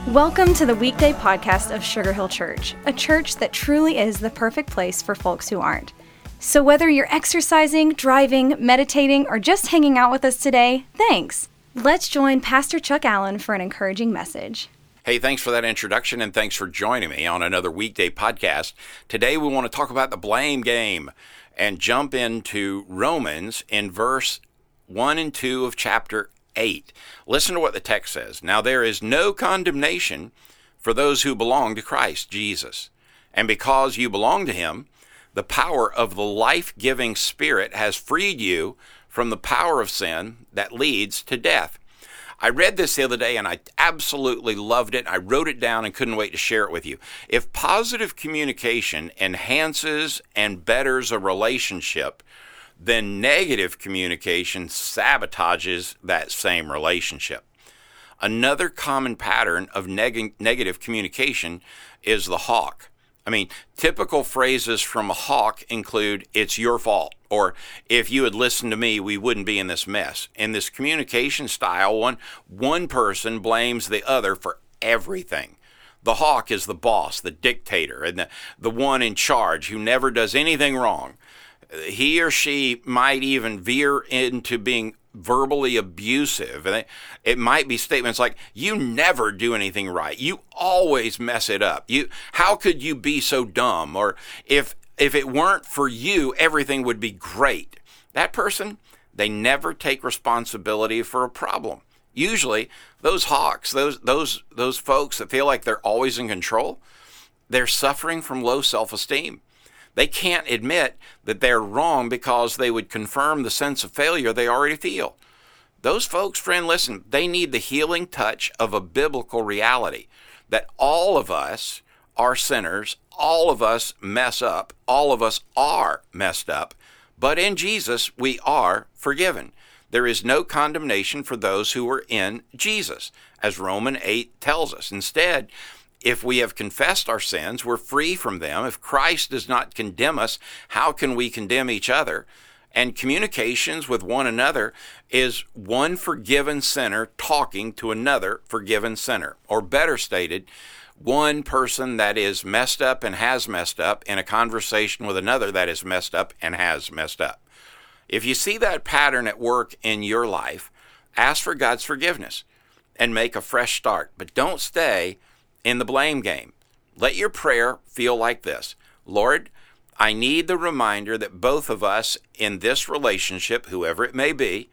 Welcome to the weekday podcast of Sugar Hill Church, a church that truly is the perfect place for folks who aren't. So whether you're exercising, driving, meditating, or just hanging out with us today, thanks. Let's join Pastor Chuck Allen for an encouraging message. Hey, thanks for that introduction, and thanks for joining me on another weekday podcast. Today we want to talk about the blame game and jump into Romans in verse 1 and 2 of chapter 8. Listen to what the text says. Now there is no condemnation for those who belong to Christ Jesus. And because you belong to him, the power of the life-giving Spirit has freed you from the power of sin that leads to death. I read this the other day and I absolutely loved it. I wrote it down and couldn't wait to share it with you. If positive communication enhances and betters a relationship, then negative communication sabotages that same relationship. Another common pattern of negative communication is the hawk. Typical phrases from a hawk include, "It's your fault," or "If you had listened to me, we wouldn't be in this mess." In this communication style, one person blames the other for everything. The hawk is the boss, the dictator, and the one in charge who never does anything wrong. He or she might even veer into being verbally abusive. And it might be statements like, "You never do anything right. You always mess it up. How could you be so dumb?" Or if it weren't for you, everything would be great. That person, they never take responsibility for a problem. Usually, those hawks, those folks that feel like they're always in control, they're suffering from low self-esteem. They can't admit that they're wrong because they would confirm the sense of failure they already feel. Those folks, friend, listen, they need the healing touch of a biblical reality that all of us are sinners, all of us mess up, all of us are messed up, but in Jesus we are forgiven. There is no condemnation for those who are in Jesus, as Romans 8 tells us. Instead, if we have confessed our sins, we're free from them. If Christ does not condemn us, how can we condemn each other? And communications with one another is one forgiven sinner talking to another forgiven sinner. Or better stated, one person that is messed up and has messed up in a conversation with another that is messed up and has messed up. If you see that pattern at work in your life, ask for God's forgiveness and make a fresh start. But don't stay in the blame game. Let your prayer feel like this: Lord, I need the reminder that both of us in this relationship, whoever it may be,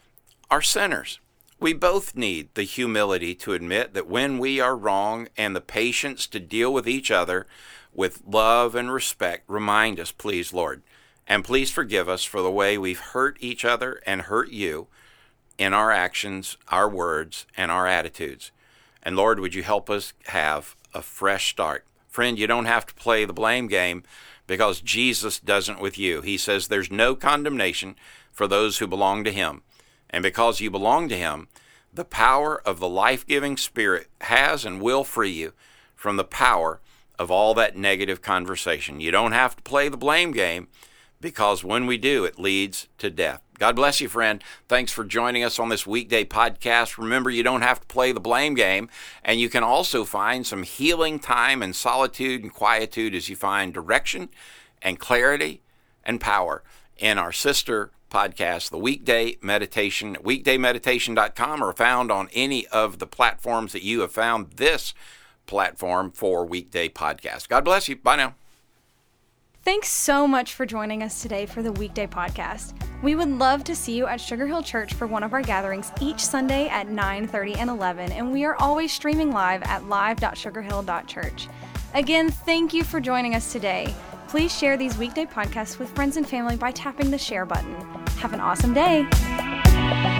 are sinners. We both need the humility to admit that when we are wrong and the patience to deal with each other with love and respect. Remind us, please, Lord, and please forgive us for the way we've hurt each other and hurt you in our actions, our words, and our attitudes. And Lord, would you help us have a fresh start? Friend, you don't have to play the blame game because Jesus doesn't with you. He says there's no condemnation for those who belong to him. And because you belong to him, the power of the life-giving Spirit has and will free you from the power of all that negative conversation. You don't have to play the blame game because when we do, it leads to death. God bless you, friend. Thanks for joining us on this weekday podcast. Remember, you don't have to play the blame game, and you can also find some healing time and solitude and quietude as you find direction and clarity and power in our sister podcast, The Weekday Meditation, weekdaymeditation.com, or found on any of the platforms that you have found this platform for weekday podcast. God bless you. Bye now. Thanks so much for joining us today for the weekday podcast. We would love to see you at Sugar Hill Church for one of our gatherings each Sunday at 9:30 and 11, and we are always streaming live at live.sugarhill.church. Again, thank you for joining us today. Please share these weekday podcasts with friends and family by tapping the share button. Have an awesome day.